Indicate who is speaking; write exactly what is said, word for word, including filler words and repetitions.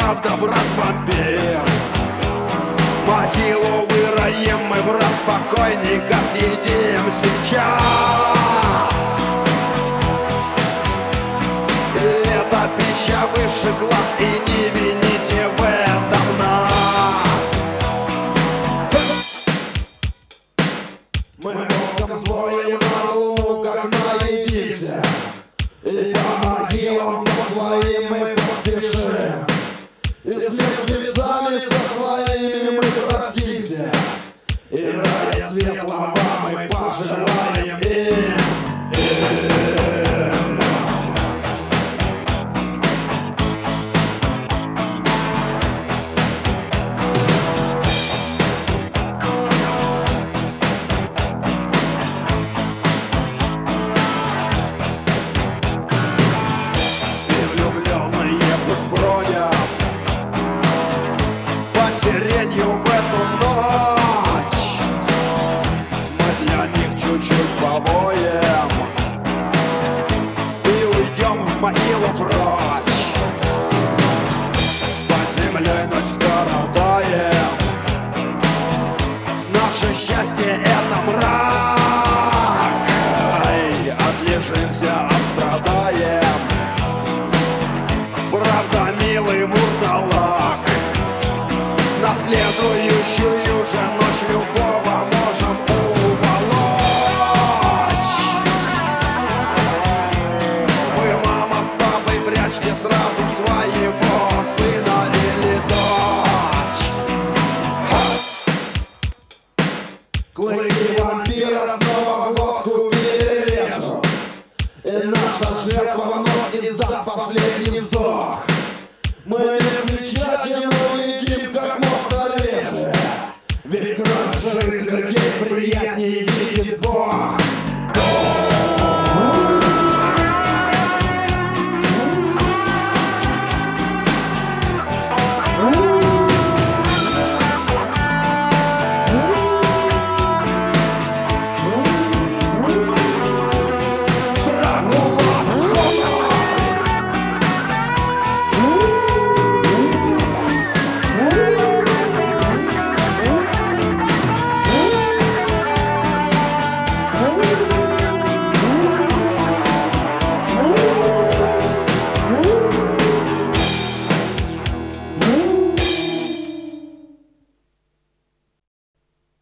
Speaker 1: правда, брат-вампир. Могилу выроем мы в раз, покойника съедим сейчас. И это пища высший класс, и не вините в этом нас. Мы волком звоним на луну, как на единице, и по могилам по своим мы поспешим, и с мертвецами со своими мы простимся, и рая светлого мы пожелаем им, им. И влюбленные пусть бродят под сиренью в эту ночь. Мы для них чуть-чуть повоем и уйдем в могилу прочь. Под землей ночь скоро тает, наше счастье — это мрак. Ай, отлежимся, отстрадаем, правда, милый вурдалак. На следующую же ночь любого можем уволочь. Вы, мама с папой, прячьте сразу своего сына или дочь. Ха! Клыки вампира снова в глотку перережу, и наша жертва вновь издаст последний вздох. Мы мертвечатину едим как можно реже, ведь кровь живых людей приятнее